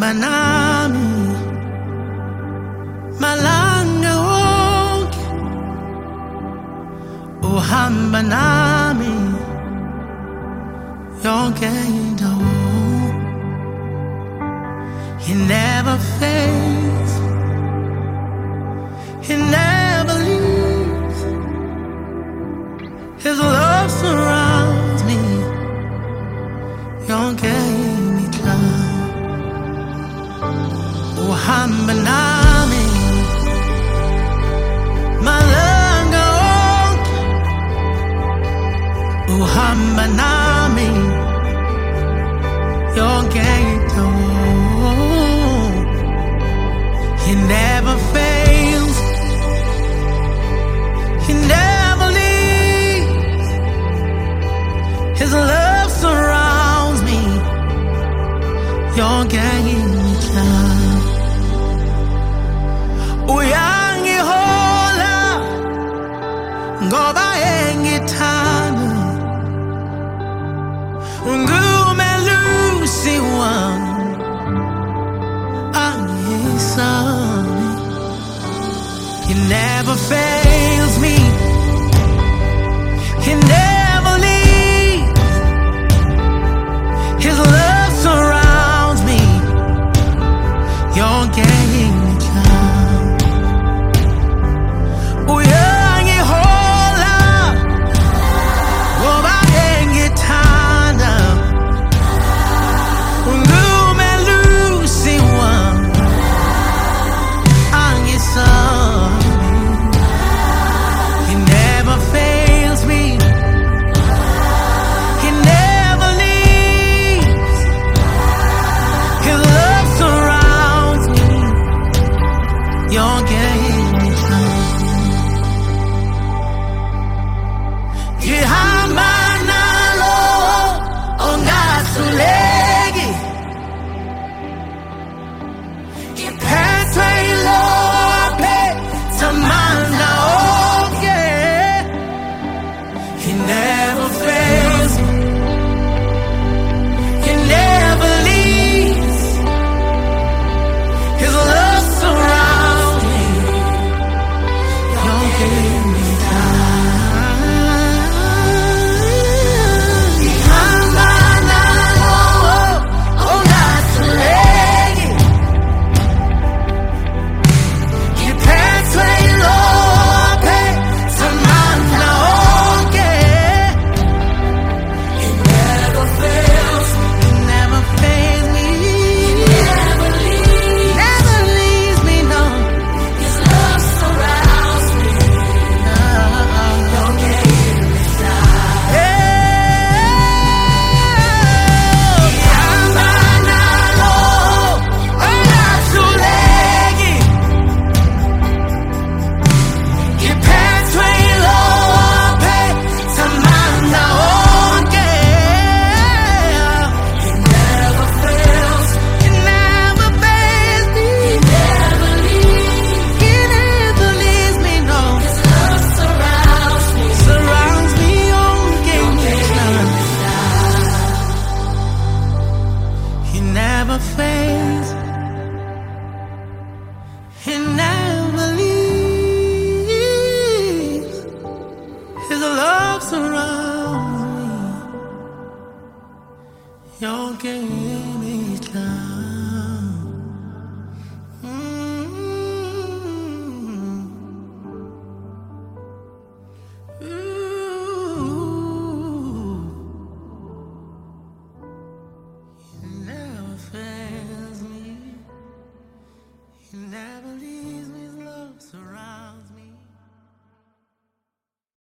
nami malanga wonke, uhamba nami yonke indawo. He never fails, he never leaves. His love surrounds me yonke imihla. Uhamba nami malanga wonke, uhamba nami yonke indawo. He never fails, he never leaves. His love surrounds me yonke imihla. Uyangihola ngoba engithanda, ungumelusi wami angisami. He never fails me, he never leaves. His love surrounds me yonke imihla. Uyangihola ngoba engithanda, ungumelusi wami angisami. He never fails me, he never leaves. His love surrounds me yonke imihla. Ngihamba nalo ongahluleki, ngiphethwe yilo ophethe amandla onke. He never fails me, he never leaves. His love surrounds me yonke imihla. Ngihamba nalo ongahluleki, ngiphethwe yilo ophethe amandla onke. He never fails me, he never fails me, he never leaves me, no. His love surrounds me yonke imihla. Ngihamba nalo ongahluleki, ngiphethwe yilo ophethe amandla onke. He never fails, he never fails me, he never leaves me, no. His love surrounds me yonke imihla. He never fails, he never leaves. His love surrounds me yonke